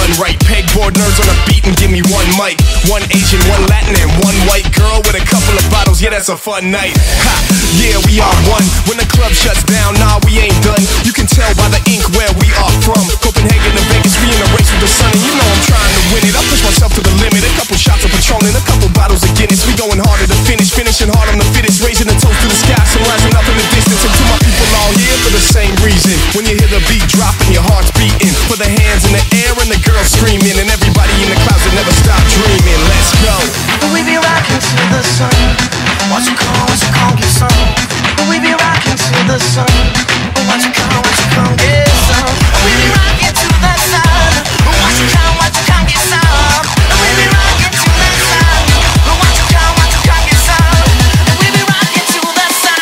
done right. Pegboard nerds on a beat and give me one mic. One Asian, one Latin, and one white girl with a couple of bottles. Yeah, that's a fun night. Ha, yeah, we are one. When the club shuts down, nah, we ain't done. You can tell by the ink where we are from. Copenhagen to Vegas, we in a race with the sun, and you know I'm trying to win it. I push myself to the limit. A couple shots of Patron and a couple bottles of Guinness. We going harder to finish, finishing hard on the fittest, raising the toast to the sky, some rising up in the distance. And to my people all here for the same reason. When you hear the beat dropping, your heart's beating. Put the hands in the air and the girls screaming, and everybody in the clouds that never stop dreaming. Let's go. We be rocking to the sun. What you call, get some. We be rocking to the sun. What you call, get some. We be rocking to the sun. What you call, get some. We be rocking to the sun. What you call, get some. We be rocking to the sun.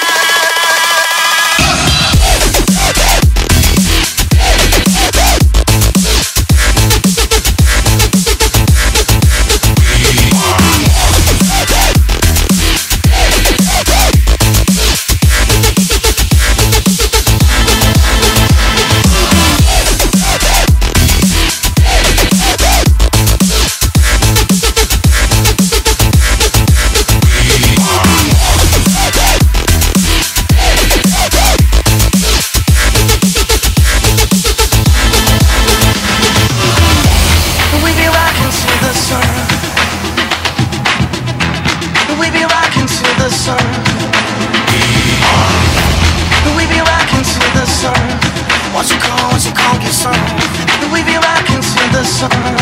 What you call, get some. We be rocking to the sun.